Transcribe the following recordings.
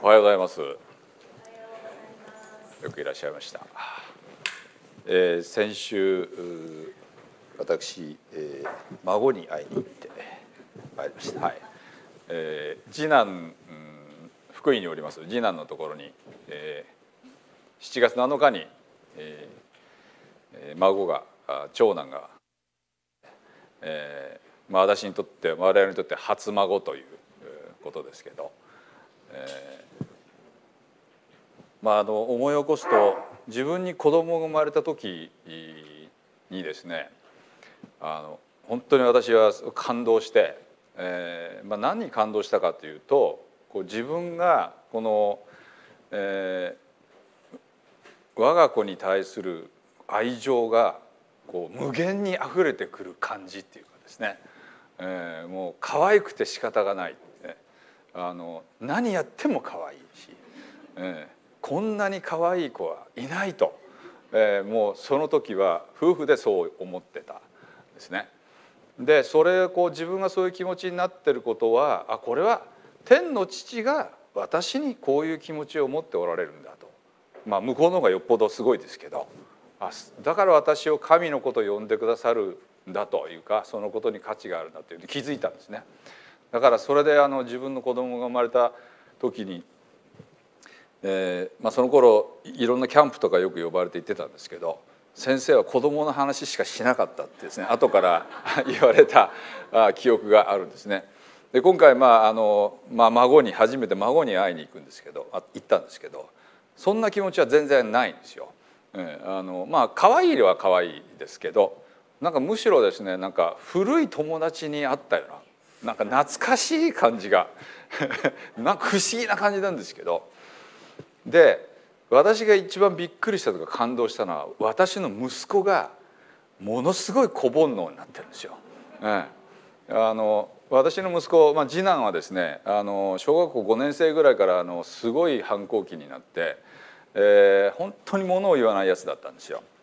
おはようございます。よくいらっしゃいました。先週私、孫に会いに行ってまいりました。はい。次男、福井におります次男のところに、7月7日に、孫が長男が、私にとって我々にとって初孫ということですけど、思い起こすと自分に子供が生まれた時にですね、本当に私は感動して、何に感動したかというと、自分がこの、我が子に対する愛情が無限にあふれてくる感じっていうかですね、もう可愛くて仕方がない、何やっても可愛いし、こんなに可愛い子はいないと、もうその時は夫婦でそう思ってたんですね。でそれ自分がそういう気持ちになってることは、これは天の父が私にこういう気持ちを持っておられるんだと、向こうの方がよっぽどすごいですけど、だから私を神の子と呼んでくださるんだというか、そのことに価値があるんだという気づいたんですね。だからそれで自分の子供が生まれた時に、その頃いろんなキャンプとかよく呼ばれて行ってたんですけど、先生は子供の話しかしなかったってですね、後から言われた記憶があるんですね。で今回初めて孫に会いに行ったんですけど、そんな気持ちは全然ないんですよ。可愛いは可愛いですけど、むしろですね、古い友達に会ったような、懐かしい感じが不思議な感じなんですけど、で私が一番びっくりしたとか感動したのは、私の息子がものすごい子煩悩になってるんですよ。私の息子、次男はですね、小学校5年生ぐらいからすごい反抗期になって、本当に物を言わないやつだったんですよ。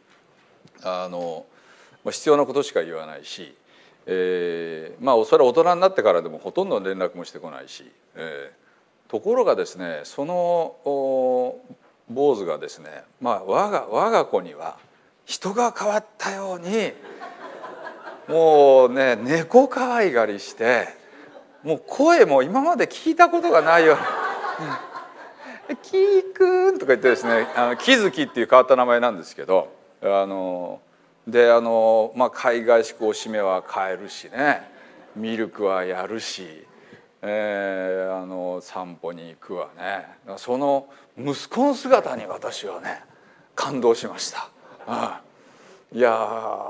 必要なことしか言わないし、それは大人になってからでもほとんど連絡もしてこないし、ところがですね、その坊主がですね、我が子には人が変わったようにもうね、猫可愛がりして、もう声も今まで聞いたことがないように「キーくん」とか言ってですね、キズキっていう変わった名前なんですけど、海外しくおしめは変えるしね、ミルクはやるし、散歩に行くわね。その息子の姿に私はね感動しました。いや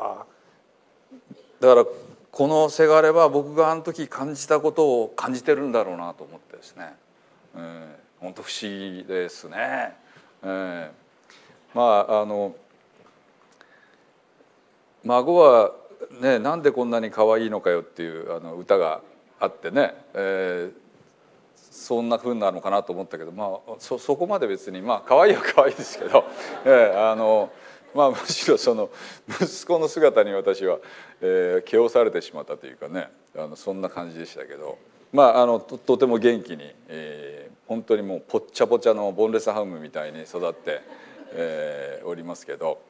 だからこのせがれは僕があの時感じたことを感じてるんだろうなと思ってですね、本当不思議ですね。孫はね、なんでこんなに可愛いのかよっていう歌があってね、そんな風なのかなと思ったけど、そこまで別に可愛いは可愛いですけど、むしろその息子の姿に私は、気をされてしまったというかね、そんな感じでしたけど、とても元気に、本当にもうぽっちゃぽちゃのボンレスハムみたいに育って、おりますけど、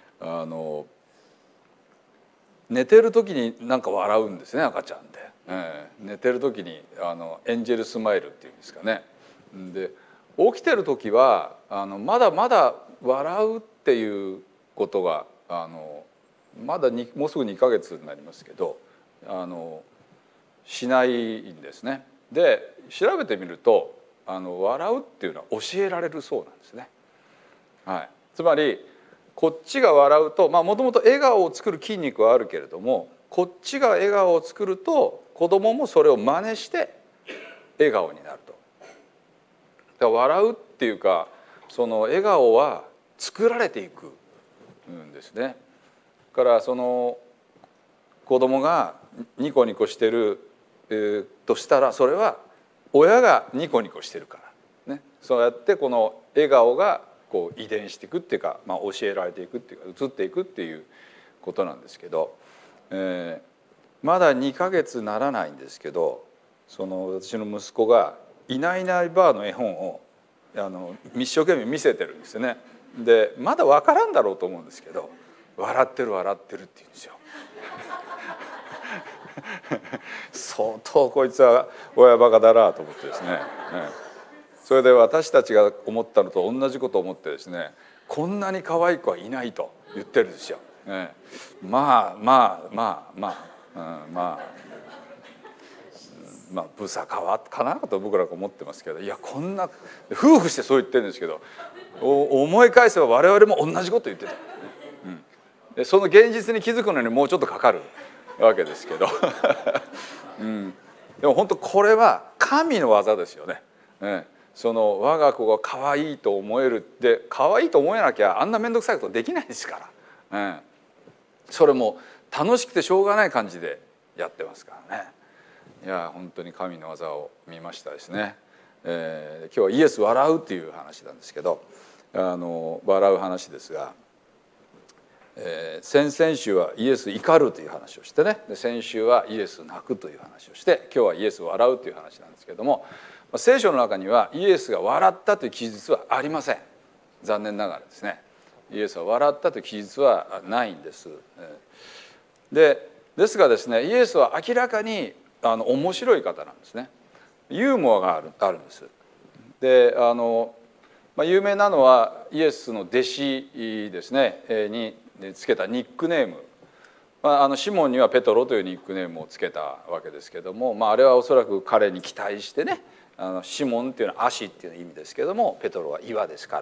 寝てる時に笑うんですね、赤ちゃんで。寝てる時にエンジェルスマイルっていうんですかね。で起きてる時はまだまだ笑うっていうことがまだもうすぐ2ヶ月になりますけどしないんですね。で調べてみると笑うっていうのは教えられるそうなんですね。つまりこっちが笑うと、もともと笑顔を作る筋肉はあるけれども、こっちが笑顔を作ると子供もそれを真似して笑顔になると。だから笑うっていうか、その笑顔は作られていくんですね。だからその子供がニコニコしてる、としたら、それは親がニコニコしてるからね。そうやってこの笑顔が遺伝していくっていうか、教えられていくっていうか移っていくっていうことなんですけど、まだ2ヶ月ならないんですけど、その私の息子が「いないいないばあ」の絵本を一生懸命見せてるんですよね。でまだ分からんだろうと思うんですけど「笑ってる笑ってる」って言うんですよ。相当こいつは親バカだなと思ってですね、それで私たちが思ったのと同じことを思ってですね、こんなに可愛い子はいないと言ってるんですよ。まあブサカワかなと僕らが思ってますけど、いやこんな夫婦してそう言ってるんですけど、思い返せば我々も同じこと言ってた。でその現実に気づくのにもうちょっとかかるわけですけど、でも本当これは神の技ですよね。その我が子が可愛いと思えるって可愛いと思えなきゃあんな面倒くさいことできないですから、それも楽しくてしょうがない感じでやってますからね。いや本当に神の技を見ましたですね。今日はイエス笑うっていう話なんですけど、笑う話ですが、先々週はイエス怒るという話をしてね、で先週はイエス泣くという話をして、今日はイエス笑うという話なんですけども、聖書の中にはイエスが笑ったという記述はありません。残念ながらですね、イエスは笑ったという記述はないんです。ですがですね、イエスは明らかに面白い方なんですね。ユーモアがあるんです。で有名なのはイエスの弟子ですねにつけたニックネーム、シモンにはペトロというニックネームをつけたわけですけども、あれはおそらく彼に期待してね、シモンっていうのは足っていう意味ですけども、ペトロは岩ですから、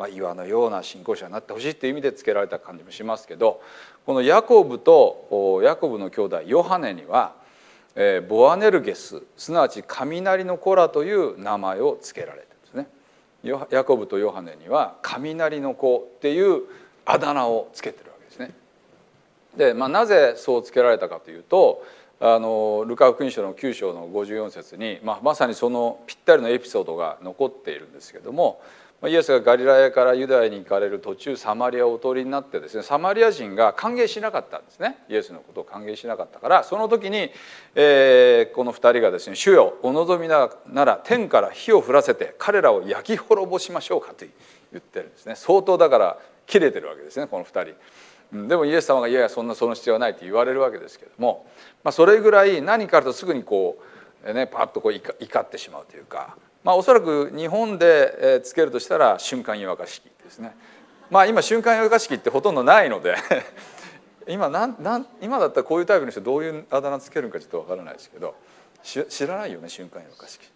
岩のような信仰者になってほしいっていう意味でつけられた感じもしますけど、このヤコブの兄弟ヨハネにはボアネルゲス、すなわち雷の子らという名前をつけられてるんですね。ヤコブとヨハネには雷の子っていうあだ名をつけてるわけですね。で、なぜそうつけられたかというと、ルカ福音書の9章の54節に、まさにそのぴったりのエピソードが残っているんですけども、イエスがガリラヤからユダヤに行かれる途中サマリアをお通りになってですね、サマリア人が歓迎しなかったんですね。イエスのことを歓迎しなかったから、その時に、この2人がですね「主よお望みなら天から火を降らせて彼らを焼き滅ぼしましょうか」と言ってるんですね。相当だから切れてるわけですね、この2人。でもイエス様が「いやいやその必要はない」と言われるわけですけども、それぐらい何かあるとすぐにこうねパッとこう怒ってしまうというか、おそらく日本でつけるとしたら瞬間湯沸かし器ですね。今瞬間湯沸かし器ってほとんどないので今だったらこういうタイプの人どういうあだ名つけるのかちょっとわからないですけど、知らないよね瞬間湯沸かし器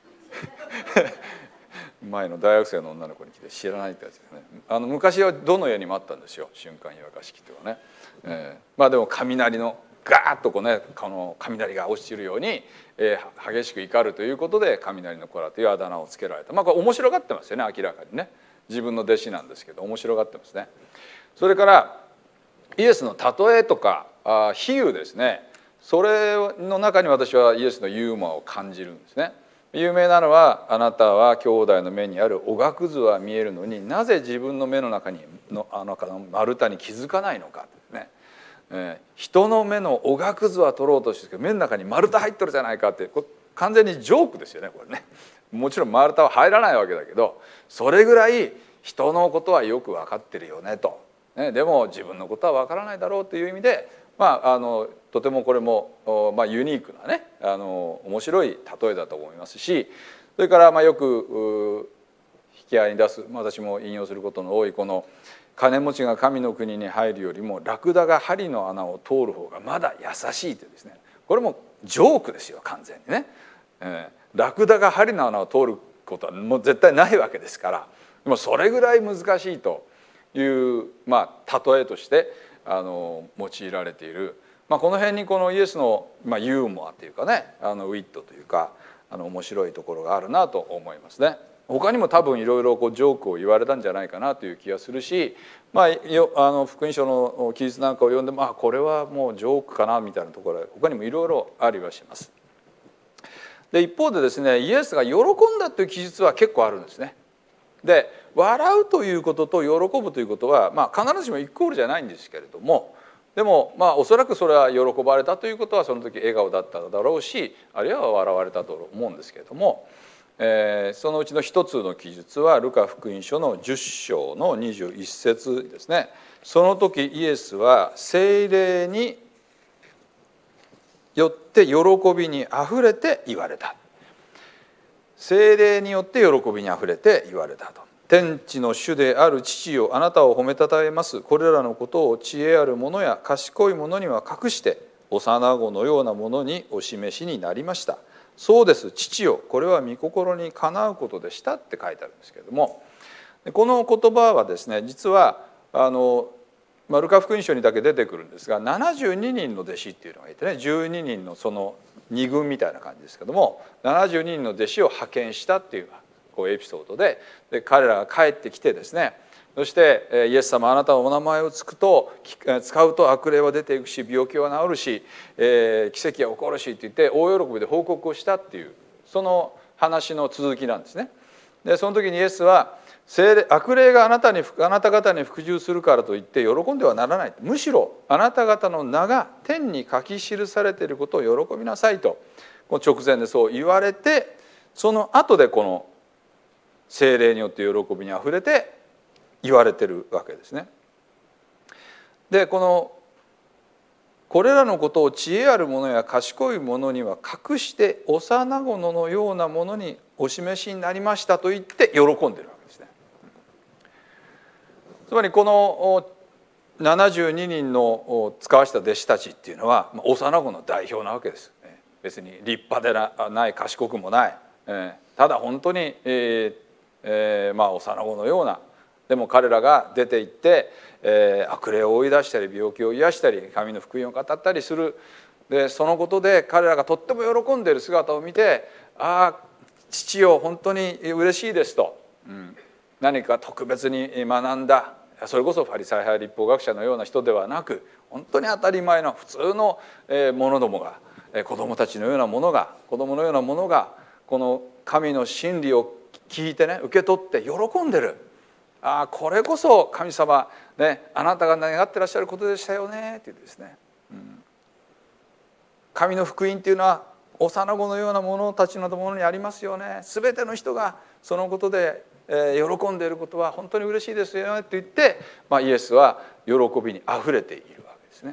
前の大学生の女の子に来て知らないってやつですね。昔はどの家にもあったんですよ瞬間湯沸かし器っていうのはね。でも雷のガーッとこうねこの雷が落ちるように、激しく怒るということで雷の子らというあだ名をつけられた。これ面白がってますよね、明らかにね。自分の弟子なんですけど面白がってますね。それからイエスの例えとか比喩ですね、それの中に私はイエスのユーモアを感じるんですね。有名なのは「あなたは兄弟の目にあるおがくずは見えるのになぜ自分の目の中の丸太に気づかないのか」ね。人の目のおがくずは取ろうとしてるけど目の中に丸太入っとるじゃないかって、これ完全にジョークですよねこれね。もちろん丸太は入らないわけだけど、それぐらい人のことはよく分かってるよねと。でも自分のことは分からないだろうという意味で、とてもこれも、ユニークなね面白い例えだと思いますし、それからよく引き合いに出す、私も引用することの多いこの「金持ちが神の国に入るよりもラクダが針の穴を通る方がまだ優しい」というですね、これもジョークですよ完全にね。ラクダが針の穴を通ることはもう絶対ないわけですから、でもそれぐらい難しいという、例えとして用いられている、この辺にこのイエスの、ユーモアというかねウィットというか面白いところがあるなと思いますね。他にも多分いろいろジョークを言われたんじゃないかなという気がするし、福音書の記述なんかを読んでもこれはもうジョークかなみたいなところは他にもいろいろありはします。で一方でですね、イエスが喜んだという記述は結構あるんですね。で笑うということと喜ぶということは、必ずしもイコールじゃないんですけれども、でもおそらくそれは喜ばれたということはその時笑顔だっただろうし、あるいは笑われたと思うんですけれども、 そのうちの一つの記述はルカ福音書の10章の21節ですね。その時イエスは聖霊によって喜びにあふれて言われた。聖霊によって喜びにあふれて言われたと。天地の主である父よ、あなたを褒めたたえます。これらのことを知恵ある者や賢い者には隠して幼子のようなものにお示しになりました。そうです、父よ、これは御心にかなうことでしたって書いてあるんですけれども、この言葉はですね、実はルカ福音書にだけ出てくるんですが、72人の弟子っていうのがいてね、12人のその2軍みたいな感じですけども、72人の弟子を派遣したっていうエピソードで、彼らが帰ってきてですね、そしてイエス様、あなたのお名前を使うと悪霊は出ていくし、病気は治るし、奇跡は起こるしって言って大喜びで報告をしたっていう、その話の続きなんですね。でその時にイエスは悪霊があなた方に服従するからといって喜んではならない。むしろあなた方の名が天に書き記されていることを喜びなさいと直前でそう言われて、その後でこの聖霊によって喜びにあふれて言われてるわけですね。でこれらのことを知恵ある者や賢い者には隠して幼子のようなものにお示しになりましたと言って喜んでるわけですね。つまりこの72人の使わした弟子たちっていうのは幼子の代表なわけです。別に立派でない、賢くもない、ただ本当に幼子のような、でも彼らが出て行って悪霊を追い出したり病気を癒したり神の福音を語ったりする。でそのことで彼らがとっても喜んでいる姿を見て、ああ父よ本当に嬉しいですと、何か特別に学んだ、それこそファリサイ派立法学者のような人ではなく、本当に当たり前の普通の者どもが、子供たちのようなものが、子供のようなものがこの神の真理を聞いてね、受け取って喜んでる。ああこれこそ神様ね、あなたが願ってらっしゃることでしたよねっていうですね、神の福音っていうのは幼子のような者たちのものにありますよね。全ての人がそのことで喜んでいることは本当に嬉しいですよねって言って、イエスは喜びにあふれているわけですね。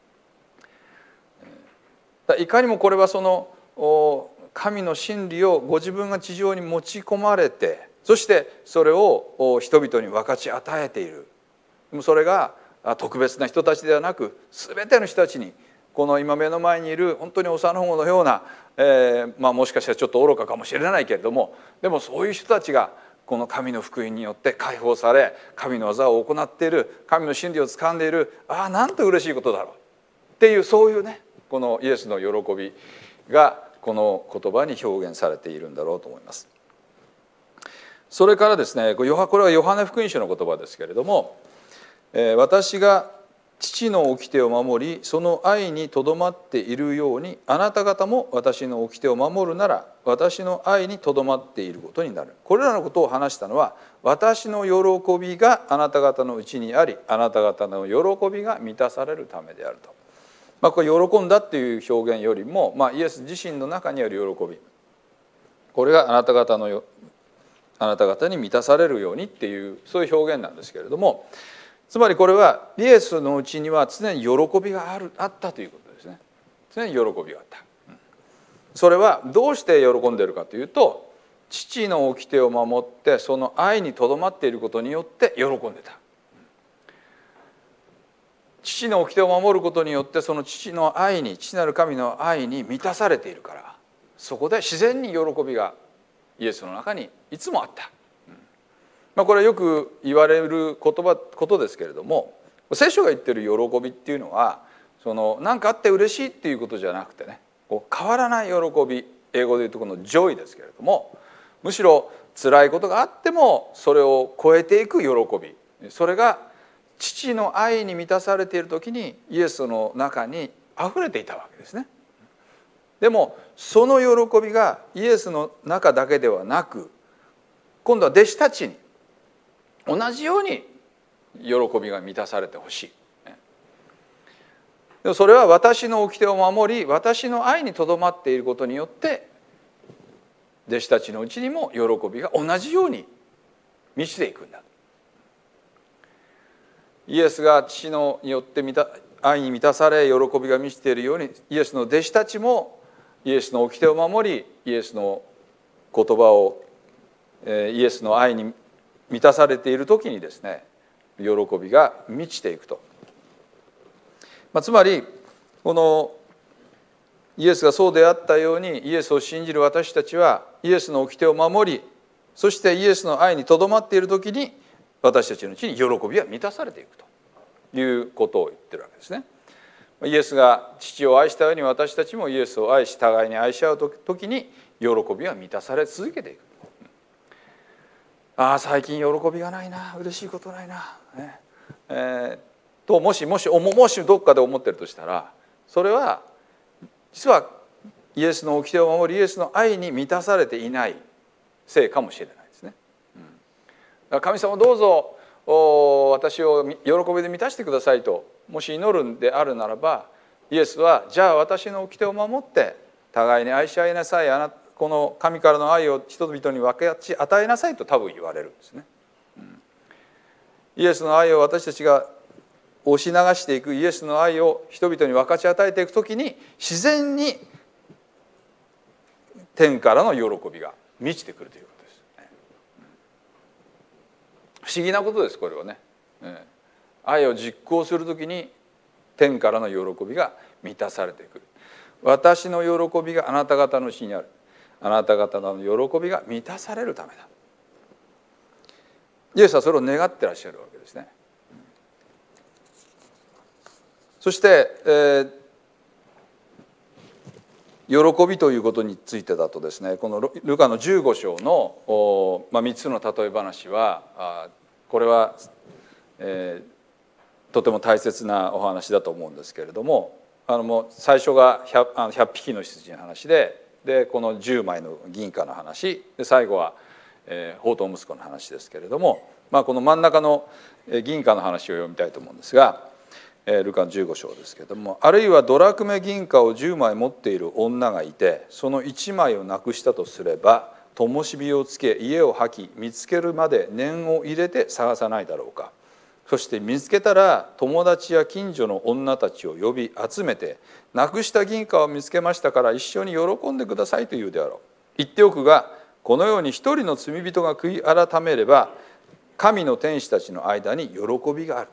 いかにもこれはその神の真理をご自分が地上に持ち込まれて、そしてそれを人々に分かち与えている。それが特別な人たちではなく、全ての人たちに、この今目の前にいる本当に幼子のような、もしかしたらちょっと愚かかもしれないけれども、でもそういう人たちがこの神の福音によって解放され、神の技を行っている、神の真理を掴んでいる、ああなんて嬉しいことだろうっていう、そういうね、このイエスの喜びがこの言葉に表現されているんだろうと思います。それからですね、これはヨハネ福音書の言葉ですけれども、私が父の掟を守りその愛にとどまっているように、あなた方も私の掟を守るなら私の愛にとどまっていることになる。これらのことを話したのは、私の喜びがあなた方のうちにあり、あなた方の喜びが満たされるためであると。これ喜んだっていう表現よりも、イエス自身の中にある喜び、これがあなた方に満たされるようにっていう、そういう表現なんですけれども、つまりこれはイエスのうちには常に喜びがあったということですね。常に喜びがあった。それはどうして喜んでいるかというと、父の掟を守ってその愛にとどまっていることによって喜んでた。父の掟を守ることによってその父なる神の愛に満たされているから、そこで自然に喜びがイエスの中にいつもあった。これはよく言われることですけれども、聖書が言ってる喜びっていうのは、何かあって嬉しいっていうことじゃなくてね、変わらない喜び、英語で言うとこのジョイですけれども、むしろ辛いことがあってもそれを超えていく喜び、それが父の愛に満たされている時にイエスの中にあふれていたわけですね。でもその喜びがイエスの中だけではなく、今度は弟子たちに同じように喜びが満たされてほしい。でもそれは私の掟を守り私の愛にとどまっていることによって弟子たちのうちにも喜びが同じように満ちていくんだ。イエスが父によって愛に満たされ喜びが満ちているように、イエスの弟子たちもイエスの掟を守り、イエスの言葉をイエスの愛に満たされている時にですね、喜びが満ちていくと。つまりこのイエスがそうであったように、イエスを信じる私たちはイエスの掟を守り、そしてイエスの愛にとどまっている時に私たちのうちに喜びは満たされていくということを言ってるわけですね。イエスが父を愛したように私たちもイエスを愛し、互いに愛し合う時に喜びは満たされ続けていく。ああ最近喜びがないな、嬉しいことないな、ともしどっかで思ってるとしたら、それは実はイエスの掟を守りイエスの愛に満たされていないせいかもしれないですね。神様どうぞ私を喜びで満たしてくださいともし祈るんであるならば、イエスはじゃあ私の掟を守って互いに愛し合いなさい、この神からの愛を人々に分け与えなさいと多分言われるんですね。イエスの愛を私たちが押し流していく、イエスの愛を人々に分かち与えていくときに自然に天からの喜びが満ちてくるということです。不思議なことですこれはね。愛を実行するときに天からの喜びが満たされてくる。私の喜びがあなた方のうちにある。あなた方の喜びが満たされるためだ。イエスはそれを願ってらっしゃるわけですね。そして、喜びということについてだとですね、このルカの15章の3つの例え話はこれは、とても大切なお話だと思うんですけれども、もう最初が 100匹の羊の話でこの10枚の銀貨の話で、最後は放蕩息子の話ですけれども、この真ん中の銀貨の話を読みたいと思うんですが、ルカの15章ですけれども、あるいはドラクメ銀貨を10枚持っている女がいて、その1枚をなくしたとすれば、灯火をつけ家を掃き見つけるまで念を入れて探さないだろうか。そして見つけたら友達や近所の女たちを呼び集めて、なくした銀貨を見つけましたから一緒に喜んでくださいと言うであろう。言っておくが、このように一人の罪人が悔い改めれば神の天使たちの間に喜びがある。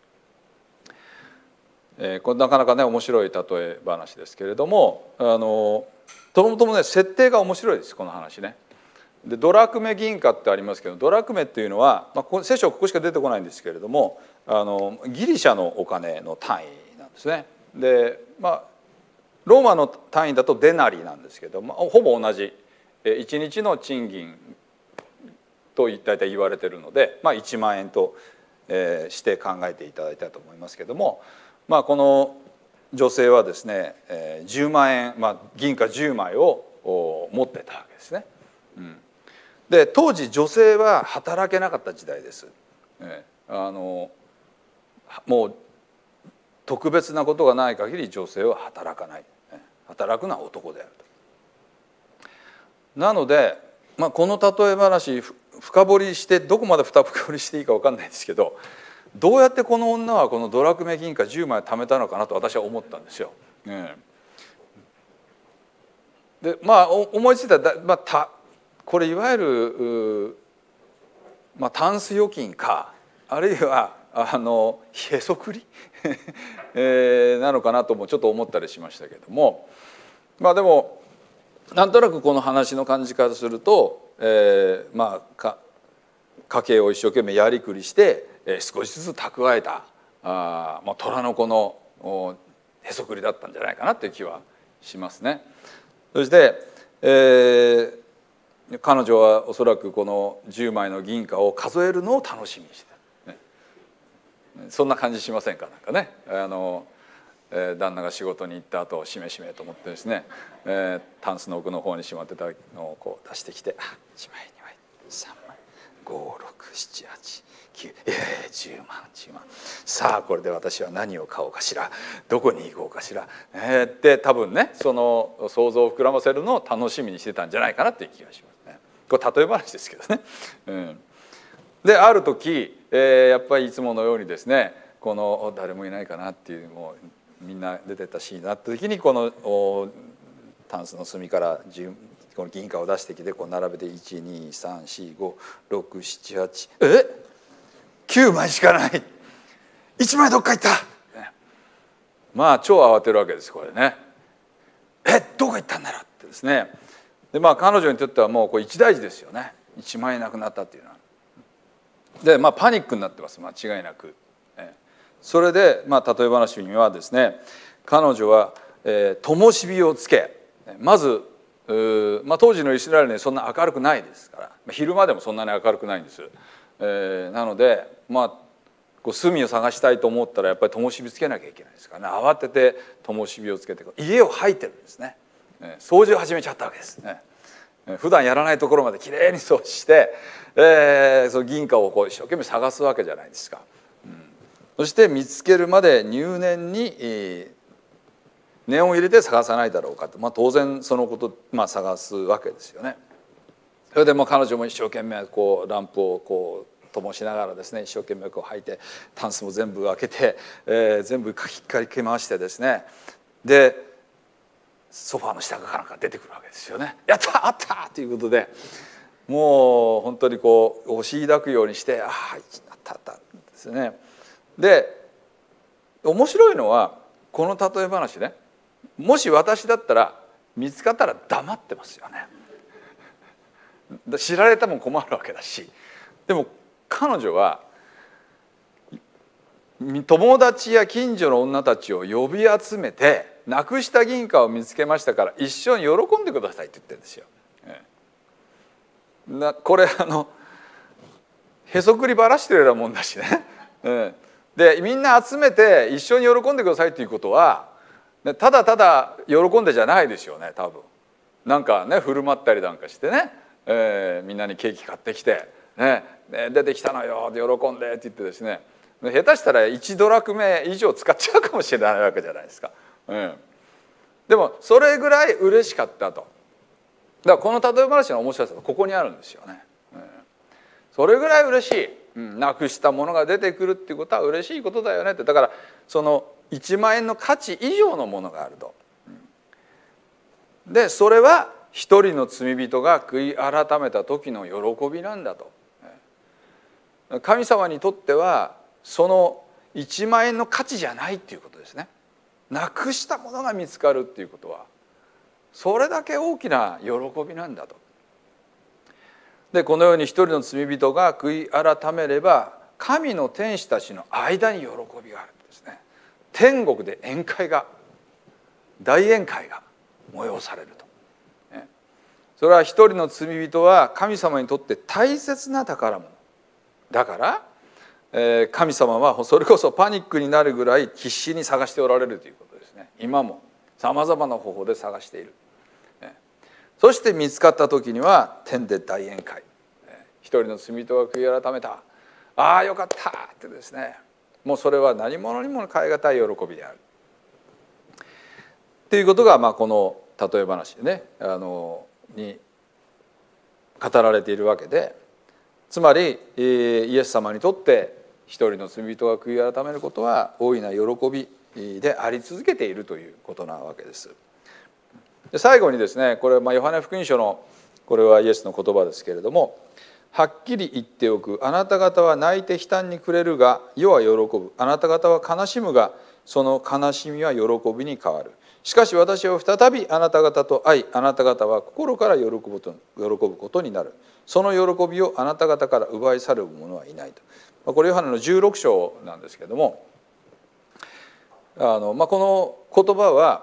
これなかなかね面白い例え話ですけれども、ともともね設定が面白いですこの話ね。でドラクメ銀貨ってありますけど、ドラクメっていうのは、聖書はここしか出てこないんですけれども、ギリシャのお金の単位なんですね。でローマの単位だとデナリなんですけど、ほぼ同じ1日の賃金と大体言われてるので、1万円として考えていただいたと思いますけども、この女性はですね10万円、銀貨10枚を持ってたわけですね。で当時女性は働けなかった時代です。もう特別なことがない限り女性は働かない。働くのは男であると。なので、この例え話深掘りしてどこまで深掘りしていいか分かんないですけど、どうやってこの女はこのドラクメ銀貨10枚貯めたのかなと私は思ったんですよ。で思いついたらこれいわゆる、タンス預金かあるいはへそくりなのかなともちょっと思ったりしましたけども、でもなんとなくこの話の感じからすると、家計を一生懸命やりくりして少しずつ蓄えた虎の子のへそくりだったんじゃないかなという気はしますね。そして、彼女はおそらくこの10枚の銀貨を数えるのを楽しみにしてた、そんな感じしませんか。なんかね旦那が仕事に行った後しめしめと思ってですね、タンスの奥の方にしまってたのをこう出してきて、1枚2枚3枚5678910万さあこれで私は何を買おうかしら、どこに行こうかしら、って多分ねその想像を膨らませるのを楽しみにしてたんじゃないかなっていう気がします。 これ例え話ですけどね。である時、やっぱりいつものようにですね、この誰もいないかなっていう、もうみんな出てったシーンになった時に、このタンスの隅からこの銀貨を出してきて、こう並べて123456789枚しかない、1枚どっか行った、まあ超慌てるわけですこれね。どこ行ったんだろうってですね。でまあ彼女にとってはもうこれ一大事ですよね、1枚なくなったっていうのは。でまあパニックになってます、間違いなく。それでまあ例え話にはですね、彼女は灯火をつけ、まずまあ、当時のイスラエルねそんな明るくないですから、昼間でもそんなに明るくないんです。なのでまあこう隅を探したいと思ったらやっぱり灯火つけなきゃいけないですからね、慌てて灯火をつけて家を掃いてるんですね。掃除を始めちゃったわけですね。普段やらないところまできれいに掃除して、その銀貨をこう一生懸命探すわけじゃないですか。そして見つけるまで入念に念を入れて探さないだろうかと、まあ、当然そのこと、まあ、探すわけですよね。それでもう彼女も一生懸命こうランプをこう灯しながらですね、一生懸命こう吐いてタンスも全部開けて、全部ひっかき回してですね、でソファーの下からなんか出てくるわけですよね。やったあったということで、もう本当にこう押し抱くようにして「あああったあった」ですね。で面白いのはこの例え話ね、もし私だったら見つかったら黙ってますよね。知られても困るわけだし。でも彼女は友達や近所の女たちを呼び集めて、なくした銀貨を見つけましたから一緒に喜んでくださいって言ってるんですよ。これへそくりばらしてるようなもんだしね。でみんな集めて一緒に喜んでくださいということはただただ喜んでじゃないでしょうね多分。なんかね振る舞ったりなんかしてね、みんなにケーキ買ってきて、出てきたのよで喜んでって言ってですね、下手したら1ドラクメ以上使っちゃうかもしれないわけじゃないですか。でもそれぐらい嬉しかったと。だからこの例え話の面白さはここにあるんですよね。それぐらい嬉しい、なくしたものが出てくるっていうことは嬉しいことだよねって。だからその1万円の価値以上のものがあると。でそれは一人の罪人が悔い改めた時の喜びなんだと。神様にとってはその1万円の価値じゃないっていうことですね。なくしたものが見つかるっていうことはそれだけ大きな喜びなんだと。でこのように一人の罪人が悔い改めれば神の天使たちの間に喜びがあるんですね。天国で宴会が大宴会が催されると。それは一人の罪人は神様にとって大切な宝物だから、神様はそれこそパニックになるぐらい必死に探しておられるということですね。今もさまざまな方法で探している。そして見つかった時には天で大宴会、一人の罪人が悔い改めた、ああよかったってですね、もうそれは何者にも代え難い喜びであるっていうことが、この例え話でねに語られているわけで、つまりイエス様にとって一人の罪人が悔い改めることは大いな喜びであり続けているということなわけです。で最後にですね、これはヨハネ福音書のこれはイエスの言葉ですけれども、はっきり言っておく、あなた方は泣いて悲嘆に暮れるが世は喜ぶ、あなた方は悲しむがその悲しみは喜びに変わる。しかし私は再びあなた方と会い、あなた方は心から喜ぶことになる。その喜びをあなた方から奪い去る者はいないと。これヨハネの16章なんですけれども、この言葉は、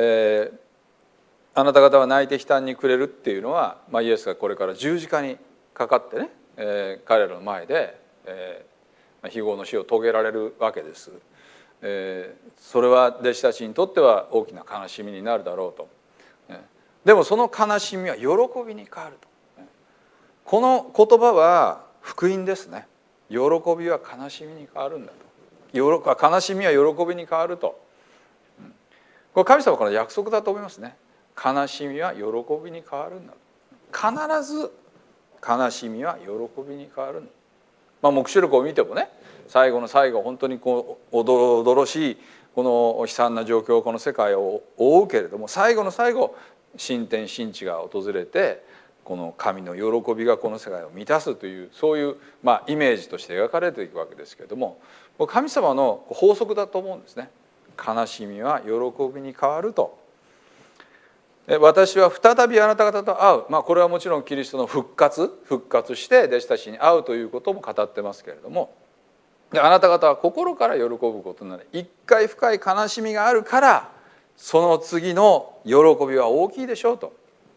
あなた方は泣いて悲嘆に暮れるっていうのは、イエスがこれから十字架にかかってね、彼らの前で、非業の死を遂げられるわけです。それは弟子たちにとっては大きな悲しみになるだろうと。でもその悲しみは喜びに変わると。この言葉は福音ですね。喜びは悲しみに変わるんだと。悲しみは喜びに変わると。これ神様からの約束だと思いますね。悲しみは喜びに変わるんだと。必ず悲しみは喜びに変わる。黙示録を見てもね、最後の最後本当におどろおどろしいこの悲惨な状況、この世界を覆うけれども、最後の最後新天新地が訪れて、この神の喜びがこの世界を満たすという、そういうイメージとして描かれていくわけですけれども、神様の法則だと思うんですね。悲しみは喜びに変わると。私は再びあなた方と会う、これはもちろんキリストの復活して弟子たちに会うということも語ってますけれども、あなた方は心から喜ぶことになる。一回深い悲しみがあるから、その次の喜びは大きいでしょうと。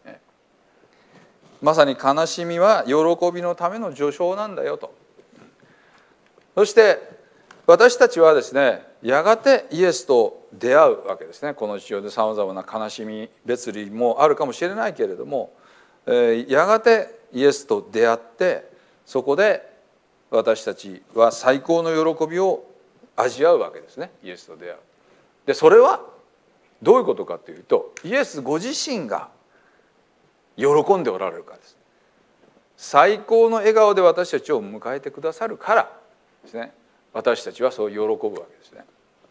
まさに悲しみは喜びのための序章なんだよと。そして私たちはですね、やがてイエスと出会うわけですね。この地上でさまざまな悲しみ別離もあるかもしれないけれども、やがてイエスと出会って、そこで私たちは最高の喜びを味わうわけですね。イエスと出会う。でそれはどういうことかというと、イエスご自身が喜んでおられるからです。最高の笑顔で私たちを迎えてくださるからですね、私たちはそう喜ぶわけですね。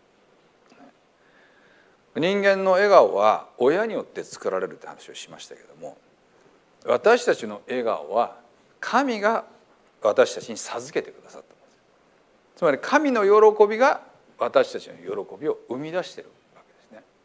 人間の笑顔は親によって作られるって話をしましたけども、私たちの笑顔は神が私たちに授けてくださったんです。つまり神の喜びが私たちの喜びを生み出しているわけですね。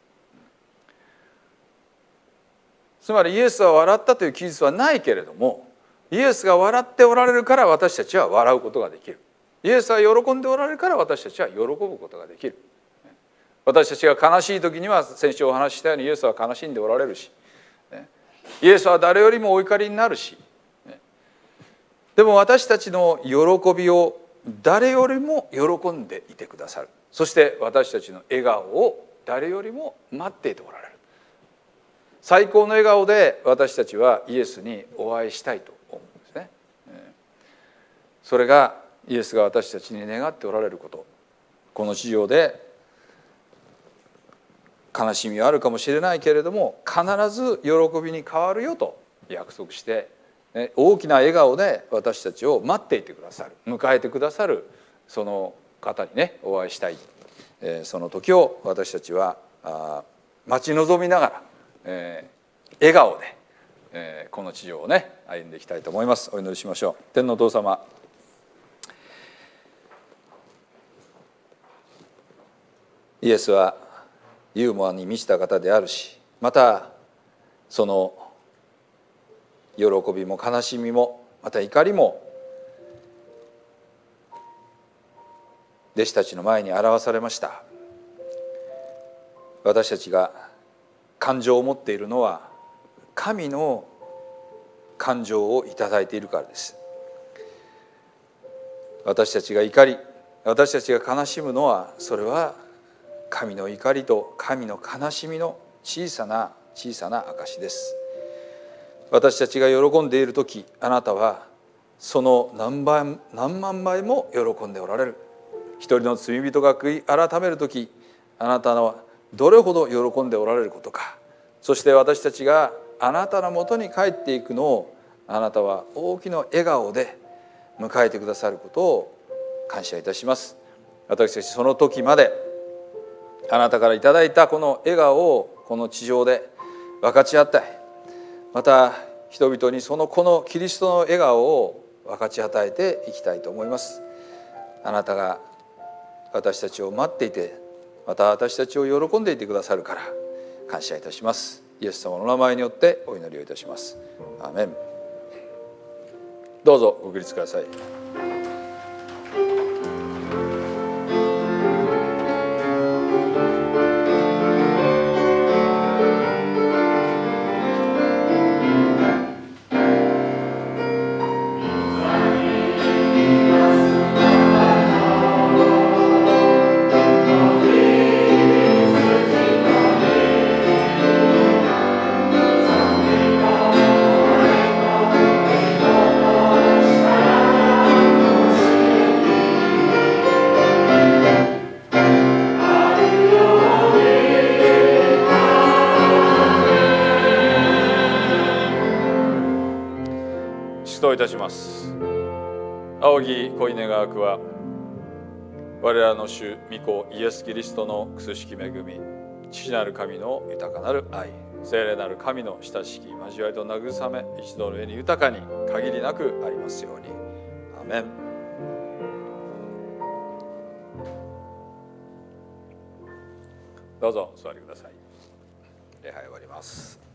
つまりイエスは笑ったという記述はないけれども、イエスが笑っておられるから私たちは笑うことができる。イエスは喜んでおられるから私たちは喜ぶことができる。私たちが悲しい時には、先週お話ししたようにイエスは悲しんでおられるし、イエスは誰よりもお怒りになるし、でも私たちの喜びを誰よりも喜んでいてくださる。そして私たちの笑顔を誰よりも待っていておられる。最高の笑顔で私たちはイエスにお会いしたいと思うんですね。それがイエスが私たちに願っておられること。この地上で悲しみはあるかもしれないけれども、必ず喜びに変わるよと約束して、大きな笑顔で私たちを待っていてくださる、迎えてくださるその方にね、お会いしたい、その時を私たちは待ち望みながら、笑顔で、この地上をね歩んでいきたいと思います。お祈りしましょう。天のお父様、イエスはユーモアに満ちた方であるし、またその喜びも悲しみもまた怒りも弟子たちの前に表されました。私たちが感情を持っているのは神の感情をいただいているからです。私たちが怒り、私たちが悲しむのは、それは神の怒りと神の悲しみの小さな証です。私たちが喜んでいる時、あなたはその何万倍も喜んでおられる。一人の罪人が悔い改める時、あなたはどれほど喜んでおられることか。そして私たちがあなたのもとに帰っていくのを、あなたは大きな笑顔で迎えてくださることを感謝いたします。私たちその時まであなたからいただいたこの笑顔をこの地上で分かち合ったい。また人々にこのキリストの笑顔を分かち与えていきたいと思います。あなたが私たちを待っていて、また私たちを喜んでいてくださるから感謝いたします。イエス様の名前によってお祈りをいたします。アーメン。どうぞご起立ください。 出頭いたします。仰ぎ恋願わくは、我らの主御子イエス・キリストの苦しき恵み、父なる神の豊かなる愛、聖霊なる神の親しき交わりと慰め、一同の上に豊かに限りなくありますように。アーメン。どうぞお座りください。礼拝終わります。